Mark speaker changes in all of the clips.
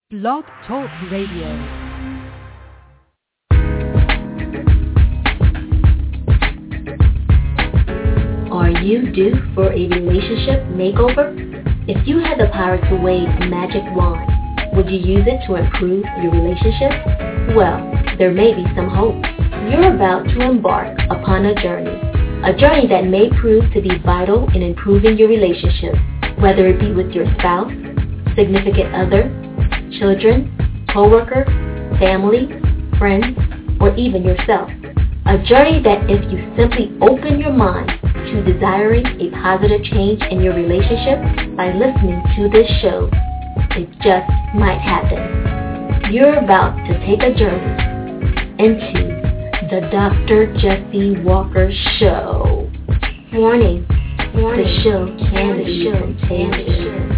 Speaker 1: Blog Talk Radio.
Speaker 2: Are you due for a relationship makeover? If you had the power to wave a magic wand, would you use it to improve your relationship? Well, there may be some hope. You're about to embark upon a journey that may prove to be vital in improving your relationship, whether it be with your spouse, significant other, children, co-worker, family, friends, or even yourself. A journey that if you simply open your mind to desiring a positive change in your relationship by listening to this show, it just might happen. You're about to take a journey into the Dr. Jesse Walker Show. Warning, the show can be contagious.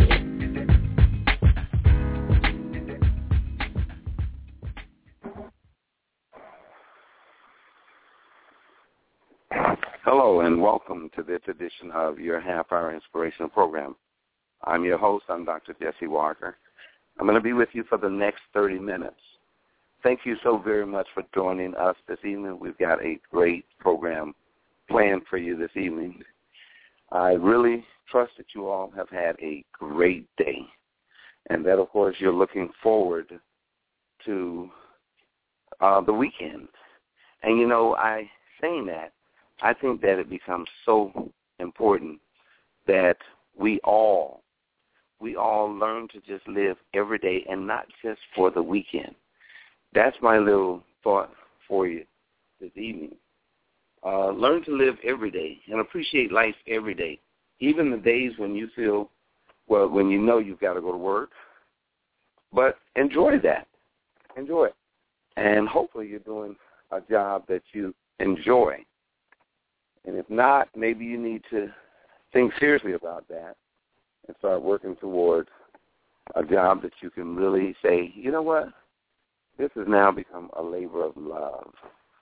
Speaker 3: Hello and welcome to this edition of your half-hour inspirational program. I'm your host. I'm Dr. Jesse Walker. I'm going to be with you for the next 30 minutes. Thank you so very much for joining us this evening. We've got a great program planned for you this evening. I really trust that you all have had a great day and that, of course, you're looking forward to the weekend. And, saying that, I think that it becomes so important that we all learn to just live every day and not just for the weekend. That's my little thought for you this evening. Learn to live every day and appreciate life every day, even the days when you feel, when you know you've got to go to work. But enjoy that. Enjoy it. And hopefully you're doing a job that you enjoy. And if not, maybe you need to think seriously about that and start working toward a job that you can really say, you know what, this has now become a labor of love,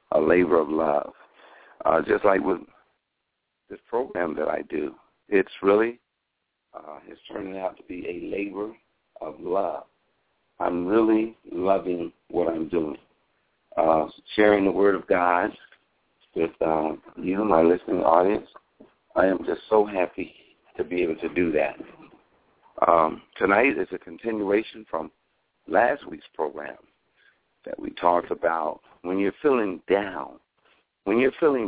Speaker 3: just like with this program that I do. It's really, it's turning out to be a labor of love. I'm really loving what I'm doing, sharing the Word of God with you, my listening audience. I am just so happy to be able to do that. Tonight is a continuation from last week's program that we talked about when you're feeling down. And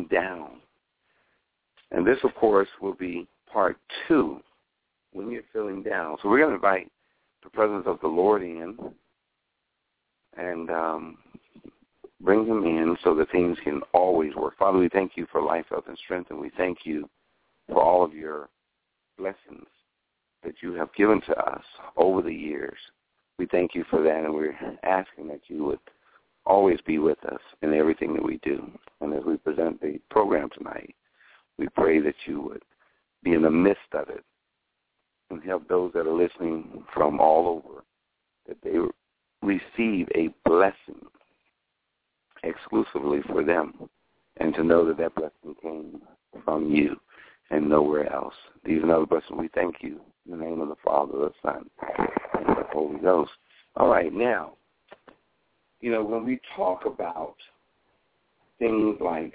Speaker 3: this, of course, will be part 2, when you're feeling down. So we're going to invite the presence of the Lord in and bring him in so that things can always work. Father, we thank you for life, health, and strength, and we thank you for all of your blessings that you have given to us over the years. We thank you for that, and we're asking that you would always be with us in everything that we do. And as we present the program tonight, we pray that you would be in the midst of it and help those that are listening from all over, that they receive a blessing exclusively for them, and to know that that blessing came from you and nowhere else. These and other blessings, we thank you in the name of the Father, the Son, and the Holy Ghost. All right, now, when we talk about things like,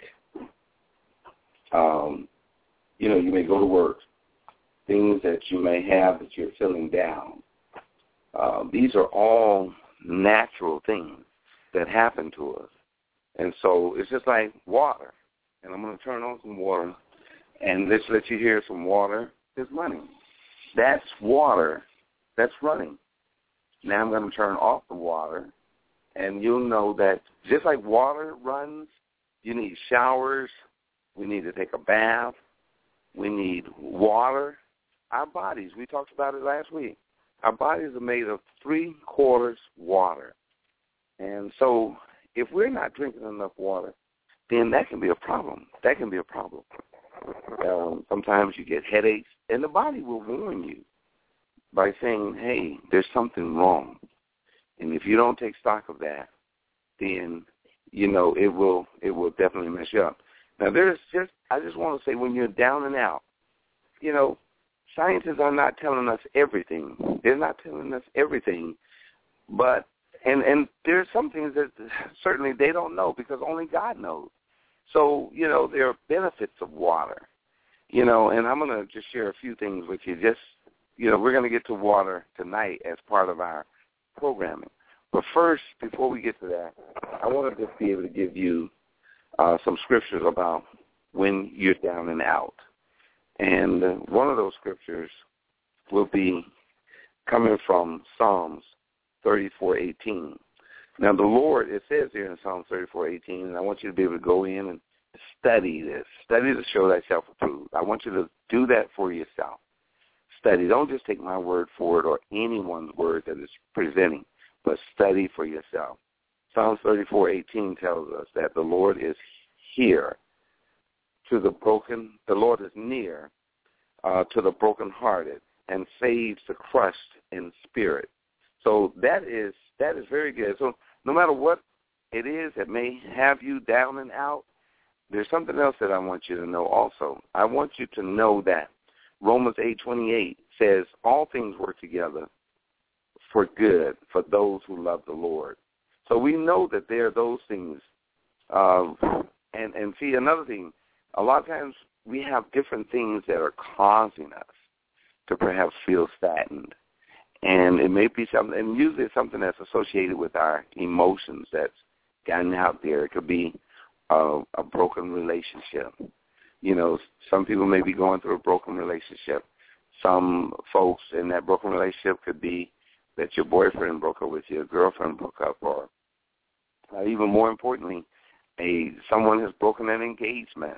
Speaker 3: you may go to work, things that you may have that you're feeling down, these are all natural things that happen to us. And so it's just like water. And I'm going to turn on some water and let's let you hear some water is running. That's water that's running. Now I'm going to turn off the water, and you'll know that just like water runs, you need showers, we need to take a bath, we need water. Our bodies, we talked about it last week, our bodies are made of 3/4 water. And so if we're not drinking enough water, then that can be a problem. Sometimes you get headaches, and the body will warn you by saying, hey, there's something wrong. And if you don't take stock of that, then, it will definitely mess you up. Now, I just want to say, when you're down and out, scientists are not telling us everything. They're not telling us everything But and there's some things that certainly they don't know because only God knows. So, there are benefits of water, and I'm going to just share a few things with you. Just, we're going to get to water tonight as part of our programming. But first, before we get to that, I want to just be able to give you some scriptures about when you're down and out. And one of those scriptures will be coming from Psalms 34:18. Now, the Lord, it says here in Psalms 34:18, and I want you to be able to go in and study this. Study to show thyself approved. I want you to do that for yourself. Study. Don't just take my word for it or anyone's word that is presenting, but study for yourself. Psalms 34:18 tells us that the Lord is here to the broken. The Lord is near to the brokenhearted and saves the crushed in spirit. So that is very good. So no matter what it is that may have you down and out, there's something else that I want you to know also. I want you to know that Romans 8:28 says all things work together for good for those who love the Lord. So we know that there are those things. And see, another thing, a lot of times we have different things that are causing us to perhaps feel saddened. And it may be something, and usually it's something that's associated with our emotions that's gotten out there. It could be a broken relationship. Some people may be going through a broken relationship. Some folks in that broken relationship could be that your boyfriend broke up with you, your girlfriend broke up, or even more importantly, someone has broken an engagement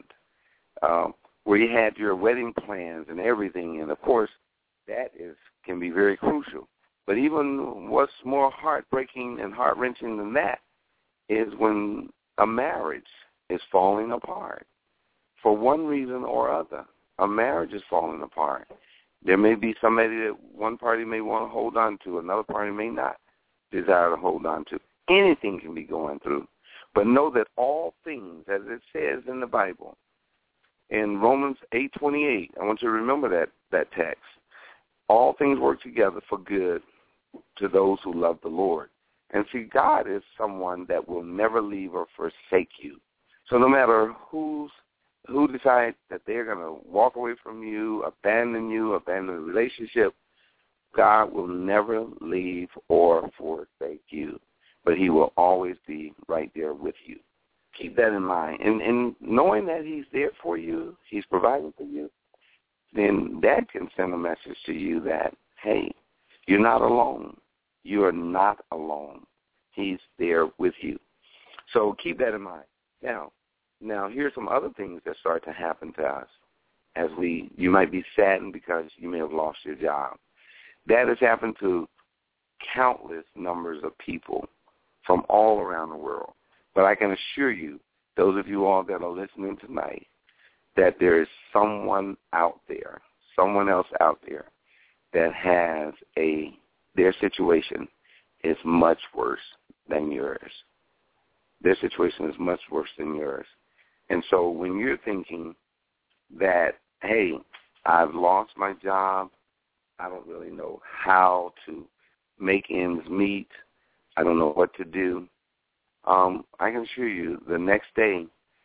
Speaker 3: where you had your wedding plans and everything, and of course that can be very crucial. But even what's more heartbreaking and heart-wrenching than that is when a marriage is falling apart for one reason or other. A marriage is falling apart. There may be somebody that one party may want to hold on to, another party may not desire to hold on to. Anything can be going through. But know that all things, as it says in the Bible, in Romans 8:28, I want you to remember that text. All things work together for good to those who love the Lord. And see, God is someone that will never leave or forsake you. So no matter who decides that they're going to walk away from you, abandon the relationship, God will never leave or forsake you. But he will always be right there with you. Keep that in mind. And knowing that he's there for you, he's providing for you, then that can send a message to you that, hey, you're not alone. You are not alone. He's there with you. So keep that in mind. Now here's some other things that start to happen to us as you might be saddened because you may have lost your job. That has happened to countless numbers of people from all around the world. But I can assure you, those of you all that are listening tonight, that there is someone out there, someone else out there that has their situation is much worse than yours. Their situation is much worse than yours. And so when you're thinking that, hey, I've lost my job, I don't really know how to make ends meet, I don't know what to do, I can assure you the next day,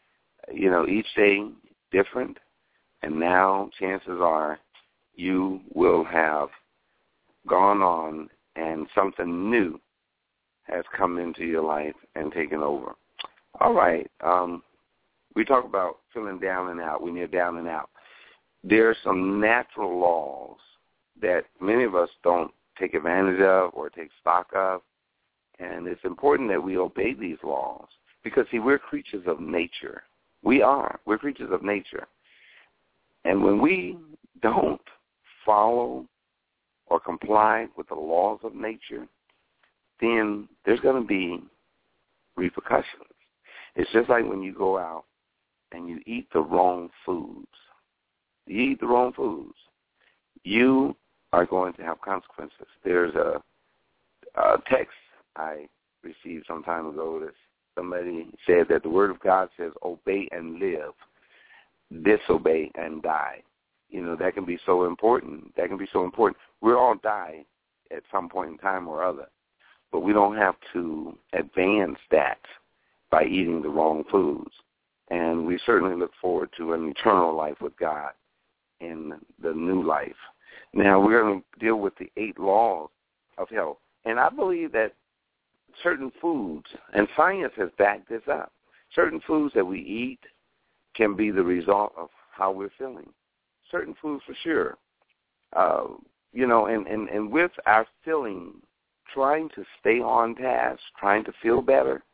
Speaker 3: each day different, and now chances are you will have gone on and something new has come into your life and taken over. All right. We talk about feeling down and out when you're down and out. There are some natural laws that many of us don't take advantage of or take stock of, and it's important that we obey these laws because, see, we're creatures of nature. We're creatures of nature. And when we don't follow or comply with the laws of nature, then there's going to be repercussions. It's just like when you go out and you eat the wrong foods. You are going to have consequences. There's a text I received some time ago that somebody said that the Word of God says, obey and live, disobey and die. That can be so important. We'll all die at some point in time or other. but we don't have to advance that by eating the wrong foods. And we certainly look forward to an eternal life with God in the new life. Now, we're going to deal with the 8 laws of health. And I believe that certain foods, and science has backed this up, certain foods that we eat can be the result of how we're feeling. Certain foods for sure. And with our feeling, trying to stay on task, trying to feel better,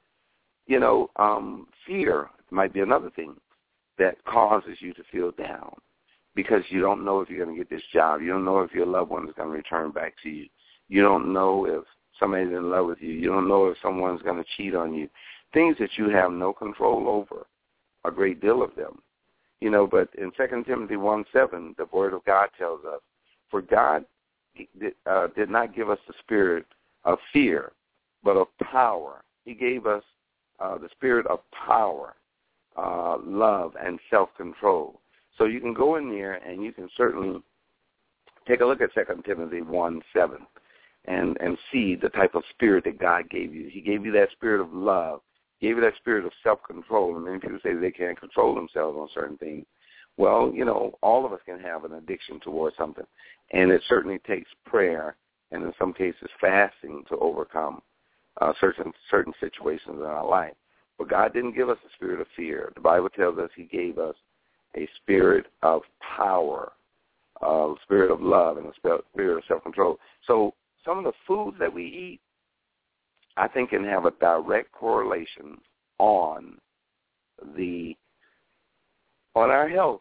Speaker 3: fear might be another thing that causes you to feel down because you don't know if you're going to get this job. You don't know if your loved one is going to return back to you. You don't know if somebody's in love with you. You don't know if someone's going to cheat on you. Things that you have no control over, a great deal of them. But in 2 Timothy 1:7, the Word of God tells us, for God did not give us the spirit of fear, but of power. He gave us the spirit of power, love, and self-control. So you can go in there and you can certainly take a look at 2 Timothy 1:7 and see the type of spirit that God gave you. He gave you that spirit of love. He gave you that spirit of self-control. And many people say they can't control themselves on certain things. Well, all of us can have an addiction towards something. And it certainly takes prayer and in some cases fasting to overcome certain situations in our life. But God didn't give us a spirit of fear. The Bible tells us He gave us a spirit of power, a spirit of love, and a spirit of self-control. So some of the foods that we eat, I think, can have a direct correlation on our health.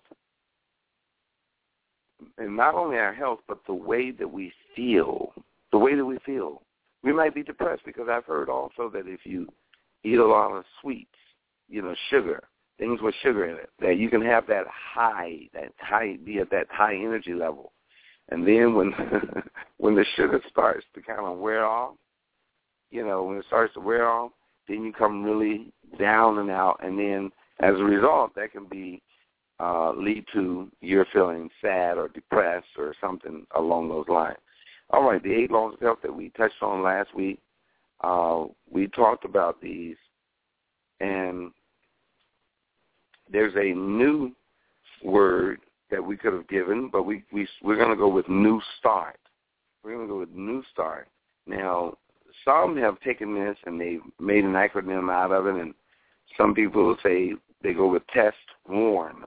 Speaker 3: And not only our health, but the way that we feel. We might be depressed because I've heard also that if you eat a lot of sweets, sugar, things with sugar in it, that you can have be at that high energy level. And then when the sugar starts to kind of wear off, when it starts to wear off, then you come really down and out. And then as a result, that can lead to you're feeling sad or depressed or something along those lines. All right, the 8 laws of health that we touched on last week, we talked about these, and there's a new word that we could have given, but we're going to go with new start. We're going to go with new start. Now, some have taken this and they've made an acronym out of it, and some people say they go with test, warn,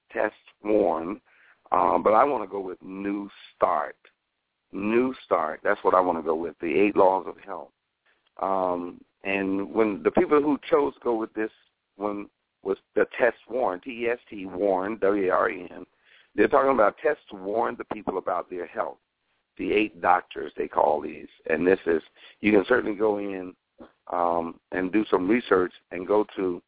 Speaker 3: but I want to go with new start. New start, that's what I want to go with, the 8 laws of health. And when the people who chose to go with this one was the test warn, T-E-S-T, warn, W-A-R-N. They're talking about tests to warn the people about their health. The 8 doctors, they call these. And this is, you can certainly go in and do some research and go to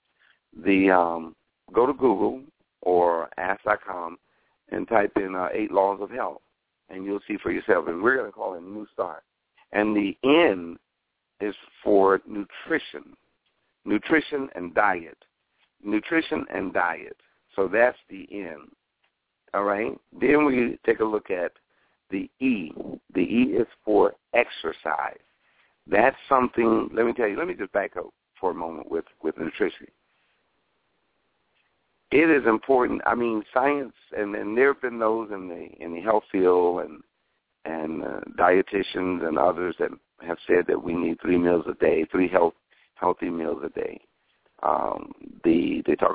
Speaker 3: Google or Ask.com and type in 8 laws of health, and you'll see for yourself. And we're going to call it New Start. And the N is for nutrition and diet. Nutrition and diet. So that's the N. All right? Then we take a look at the E. The E is for exercise. That's something, let me tell you, let me just back up for a moment with nutrition. It is important. I mean, science, and there have been those in the health field and dietitians and others that have said that we need 3 meals a day, 3 healthy meals a day. They talk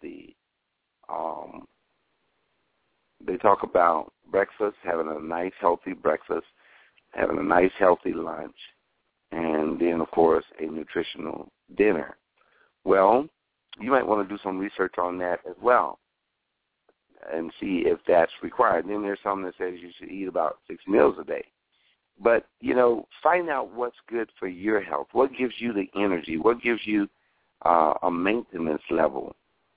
Speaker 3: about breakfast, having a nice healthy breakfast, having a nice healthy lunch, and then of course a nutritional dinner. Well, you might want to do some research on that as well and see if that's required. And then there's some that says you should eat about 6 meals a day. But, find out what's good for your health. What gives you the energy? What gives you a maintenance level?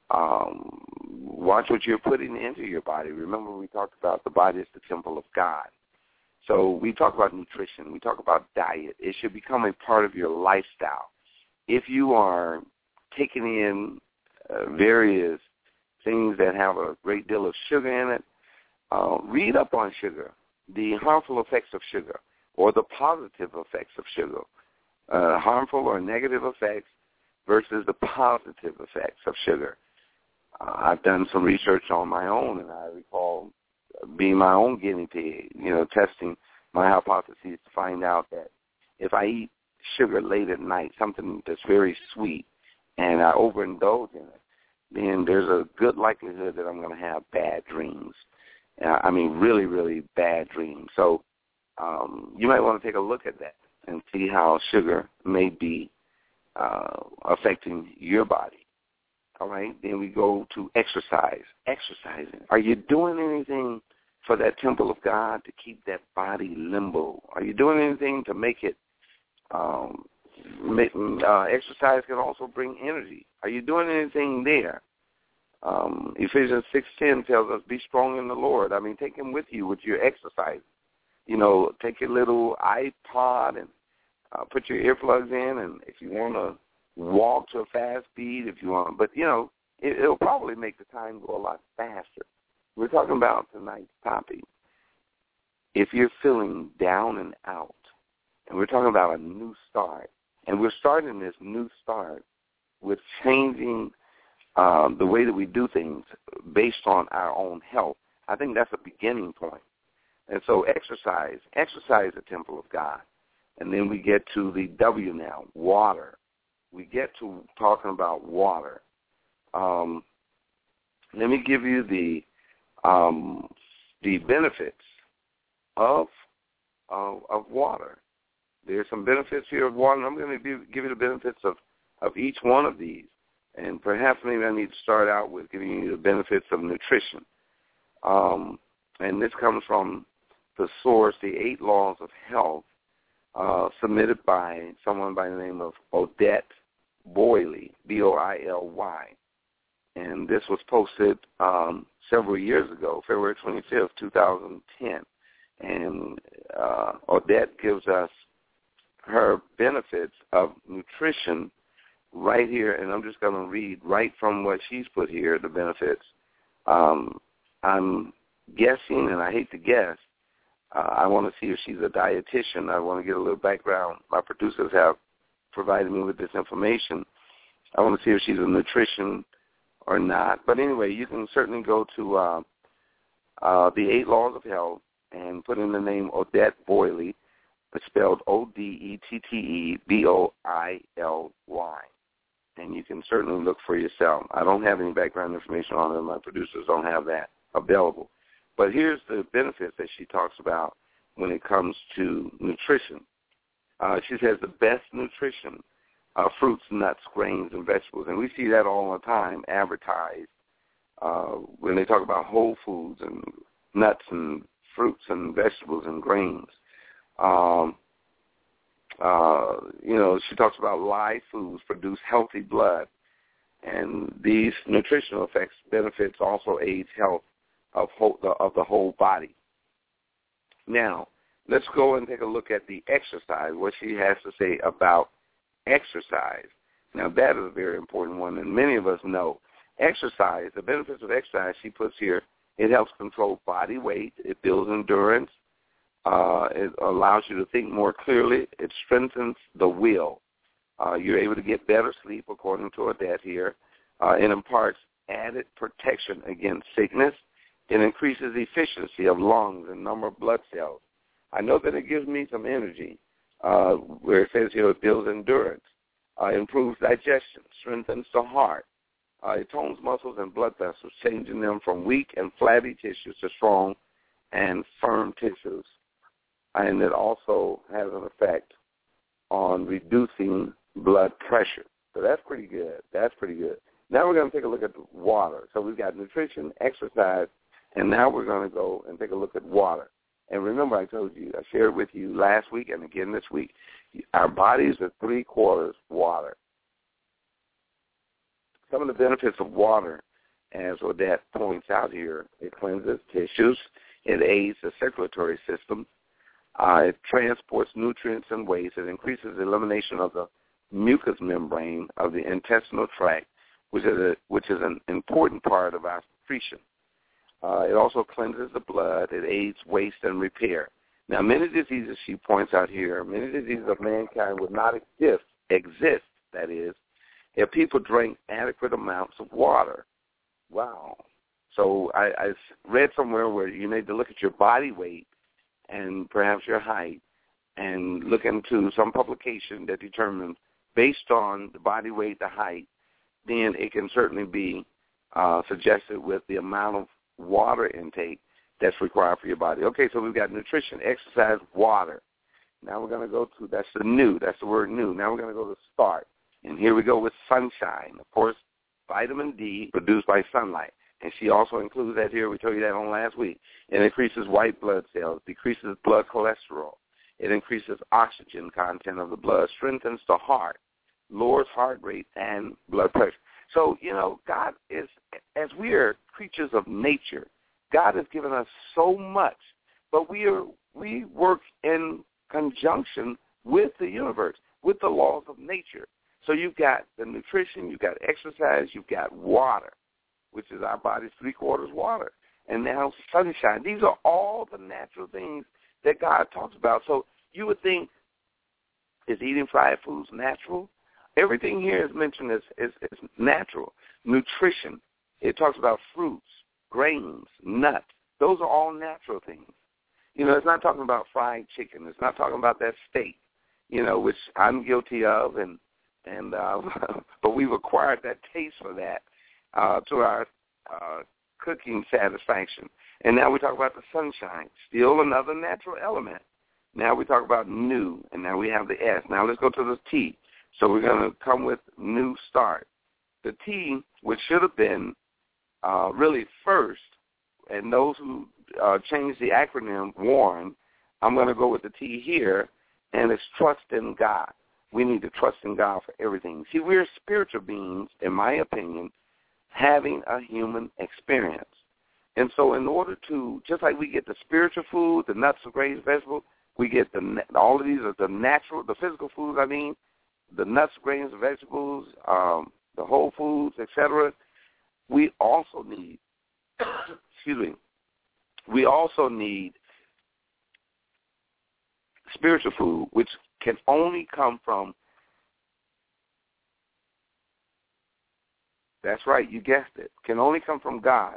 Speaker 3: Watch what you're putting into your body. Remember, we talked about the body is the temple of God. So we talk about nutrition. We talk about diet. It should become a part of your lifestyle. If you are taking in various things that have a great deal of sugar in it, read up on sugar, the harmful effects of sugar or the positive effects of sugar. harmful or negative effects versus the positive effects of sugar. I've done some research on my own, and I recall being my own guinea pig, testing my hypotheses to find out that if I eat sugar late at night, something that's very sweet, and I overindulge in it, then there's a good likelihood that I'm going to have bad dreams. Really, really bad dreams. So you might want to take a look at that and see how sugar may be affecting your body. All right? Then we go to exercise. Exercising. Are you doing anything for that temple of God to keep that body limbo? Are you doing anything to make it exercise can also bring energy. Are you doing anything there? Ephesians 6:10 tells us, be strong in the Lord. Take him with you with your exercise. Take your little iPod and put your earplugs in, and if you want to walk to a fast speed, if you want, but, it'll probably make the time go a lot faster. We're talking about tonight's topic. If you're feeling down and out, and we're talking about a new start, and we're starting this new start with changing the way that we do things based on our own health, I think that's a beginning point. And so exercise the temple of God. And then we get to the W now, water. We get to talking about water. Let me give you the benefits of water. There's some benefits here of water, and I'm going to give you the benefits of each one of these. And perhaps maybe I need to start out with giving you the benefits of nutrition. And this comes from the source, the 8 Laws of Health, submitted by someone by the name of Odette Boily, B-O-I-L-Y. And this was posted several years ago, February 25th, 2010. And Odette gives us her benefits of nutrition right here, and I'm just going to read right from what she's put here, the benefits. I'm guessing, and I hate to guess, I want to see if she's a dietitian. I want to get a little background. My producers have provided me with this information. I want to see if she's a nutrition or not. But anyway, you can certainly go to the 8 Laws of Health and put in the name Odette Boily. It's spelled Odetteboily, and you can certainly look for yourself. I don't have any background information on it. My producers don't have that available. But here's the benefits that she talks about when it comes to nutrition. She says the best nutrition, fruits, nuts, grains, and vegetables. And we see that all the time advertised when they talk about whole foods and nuts and fruits and vegetables and grains. She talks about live foods produce healthy blood, and these nutritional effects benefits also aids health of the whole body. Now, let's go and take a look at the exercise, what she has to say about exercise. Now, that is a very important one, and many of us know. Exercise, the benefits of exercise she puts here, it helps control body weight, it builds endurance, it allows you to think more clearly, it strengthens the will. You're able to get better sleep, according to Odette here. It imparts added protection against sickness. It increases efficiency of lungs and number of blood cells. I know that it gives me some energy, where it says here it builds endurance, improves digestion, strengthens the heart. It tones muscles and blood vessels, changing them from weak and flabby tissues to strong and firm tissues. And it also has an effect on reducing blood pressure. So that's pretty good. Now we're going to take a look at the water. So we've got nutrition, exercise, and now we're going to go and take a look at water. And remember, I told you, I shared with you last week and again this week, our bodies are 3/4 water. Some of the benefits of water, as Odette points out here, it cleanses tissues, it aids the circulatory system, it transports nutrients and waste, it increases the elimination of the mucous membrane of the intestinal tract, which is an important part of our secretion. It also cleanses the blood. It aids waste and repair. Now, many diseases, she points out here, many diseases of mankind would not exist, that is, if people drank adequate amounts of water. Wow. So I read somewhere where you need to look at your body weight and perhaps your height and look into some publication that determines, based on the body weight, the height, then it can certainly be suggested with the amount of water intake that's required for your body. Okay, so we've got nutrition, exercise, water. Now we're going to go to, that's the word new. Now we're going to go to start. And here we go with sunshine. Of course, vitamin D produced by sunlight. And she also includes that here. We told you that on last week. It increases white blood cells, decreases blood cholesterol. It increases oxygen content of the blood, strengthens the heart, lowers heart rate and blood pressure. So, God is, as we are creatures of nature, God has given us so much, but we work in conjunction with the universe, with the laws of nature. So you've got the nutrition, you've got exercise, you've got water, which is our body's 3/4 water, and now sunshine. These are all the natural things that God talks about. So you would think, is eating fried foods natural? Everything here is mentioned as natural. Nutrition, it talks about fruits, grains, nuts. Those are all natural things. It's not talking about fried chicken. It's not talking about that steak, which I'm guilty of, but we've acquired that taste for that to our cooking satisfaction. And now we talk about the sunshine, still another natural element. Now we talk about new, and now we have the S. Now let's go to the T. So we're going to come with new start. The T, which should have been really first, and those who changed the acronym warn, I'm going to go with the T here, and it's trust in God. We need to trust in God for everything. See, we're spiritual beings, in my opinion, having a human experience. And so in order to, just like we get the spiritual food, the nuts, the grains, vegetables, we get all of these are the natural, the physical foods, the nuts, grains, vegetables, the whole foods, etc. We also need, we also need spiritual food, which can only come from, that's right, you guessed it, can only come from God.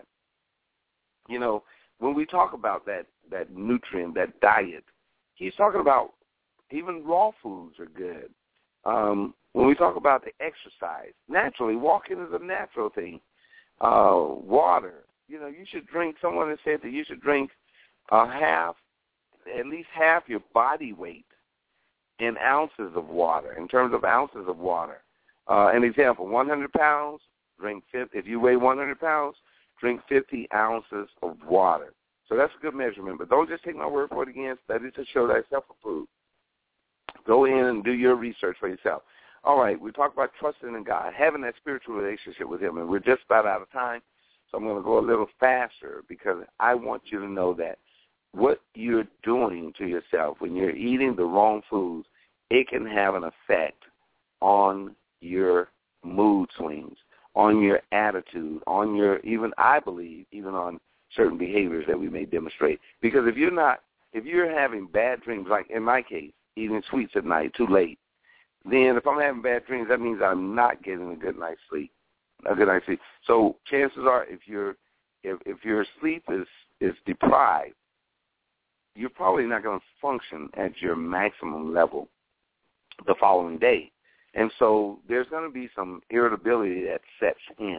Speaker 3: When we talk about that nutrient, that diet, he's talking about even raw foods are good. When we talk about the exercise, naturally, walking is a natural thing. Water, you should drink, someone has said that you should drink at least half your body weight in ounces of water, in terms of ounces of water. An example, 100 pounds, drink 50. If you weigh 100 pounds, drink 50 ounces of water. So that's a good measurement. But don't just take my word for it again. Study to show thyself approved. Go in and do your research for yourself. All right, we talked about trusting in God, having that spiritual relationship with him, and we're just about out of time, so I'm going to go a little faster because I want you to know that what you're doing to yourself when you're eating the wrong foods, it can have an effect on your mood swings, on your attitude, on your, even I believe, even on certain behaviors that we may demonstrate. Because if you're having bad dreams, like in my case, eating sweets at night too late, then if I'm having bad dreams, that means I'm not getting a good night's sleep. So chances are, if your sleep is deprived, you're probably not going to function at your maximum level the following day. And so there's going to be some irritability that sets in.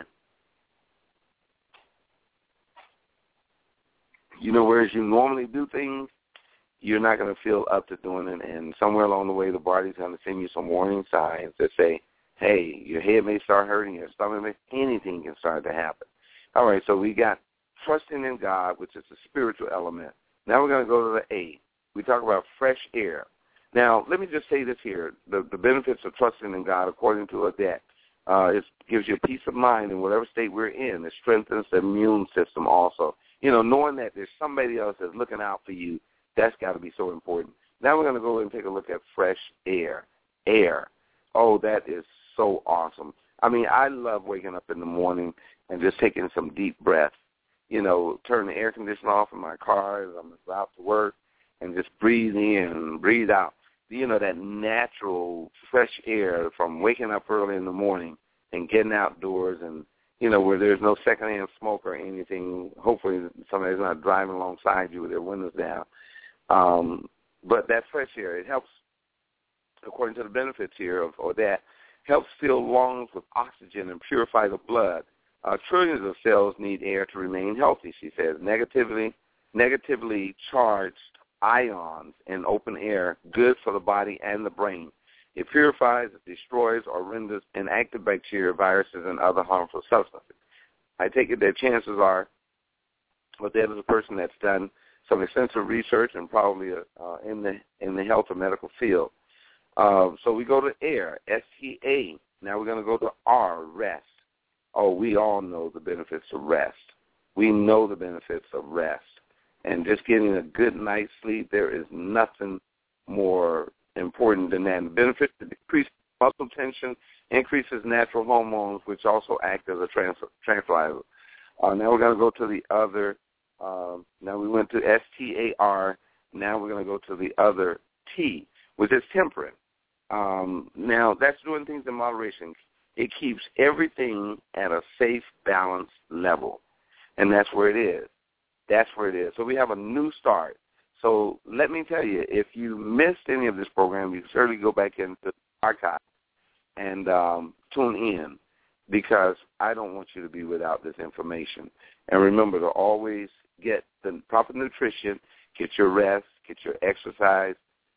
Speaker 3: Whereas you normally do things, you're not going to feel up to doing it. And somewhere along the way, the body's going to send you some warning signs that say, hey, your head may start hurting, your stomach, anything can start to happen. All right, so we got trusting in God, which is the spiritual element. Now we're going to go to the A. We talk about fresh air. Now, let me just say this here. The benefits of trusting in God, according to Odette, it gives you peace of mind in whatever state we're in. It strengthens the immune system also. Knowing that there's somebody else that's looking out for you, that's got to be so important. Now we're going to go and take a look at fresh air. Air. Oh, that is so awesome. I love waking up in the morning and just taking some deep breaths. Turn the air conditioner off in my car as I'm out to work and just breathe in, breathe out. You know, that natural fresh air from waking up early in the morning and getting outdoors and, you know, where there's no secondhand smoke or anything. Hopefully somebody's not driving alongside you with their windows down. But that fresh air, it helps, according to the benefits here, that helps fill lungs with oxygen and purify the blood. Trillions of cells need air to remain healthy, she says. Negatively charged ions in open air, good for the body and the brain. It purifies, it destroys, or renders inactive bacteria, viruses, and other harmful substances. I take it that chances are, well, there is a person that's done some extensive research and probably in the health or medical field. So we go to air, S-T-A. Now we're going to go to R, rest. Oh, we all know the benefits of rest. We know the benefits of rest. And just getting a good night's sleep, there is nothing more important than that. The benefits to decrease muscle tension, increases natural hormones, which also act as a tranquilizer. Now we're going to go to the other. Now we went to S-T-A-R. Now we're going to go to the other T, which is temperate. Now that's doing things in moderation. It keeps everything at a safe, balanced level, and that's where it is. That's where it is. So we have a new start. So let me tell you, if you missed any of this program, you can certainly go back into the archive and tune in, because I don't want you to be without this information. And remember to always get the proper nutrition, get your rest, get your exercise,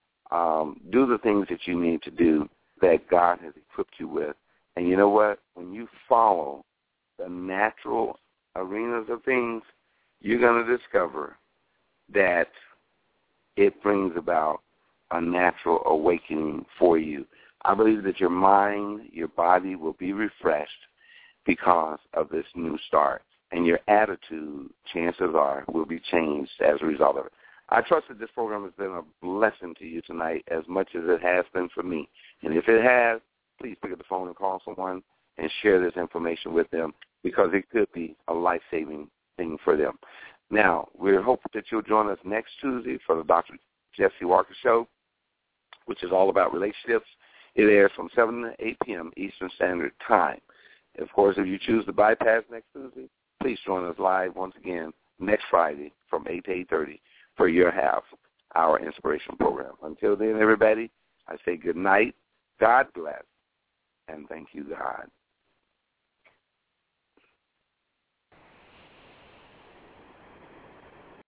Speaker 3: do the things that you need to do that God has equipped you with. And you know what? When you follow the natural arenas of things, you're going to discover that it brings about a natural awakening for you. I believe that your mind, your body will be refreshed because of this new start. And your attitude, chances are, will be changed as a result of it. I trust that this program has been a blessing to you tonight as much as it has been for me. And if it has, please pick up the phone and call someone and share this information with them, because it could be a life-saving thing for them. Now, we're hoping that you'll join us next Tuesday for the Dr. Jesse Walker Show, which is all about relationships. It airs from 7 to 8 p.m. Eastern Standard Time. Of course, if you choose to bypass next Tuesday, please join us live once again next Friday from 8 to 8:30 for your half-hour inspiration program. Until then, everybody, I say good night, God bless, and thank you, God.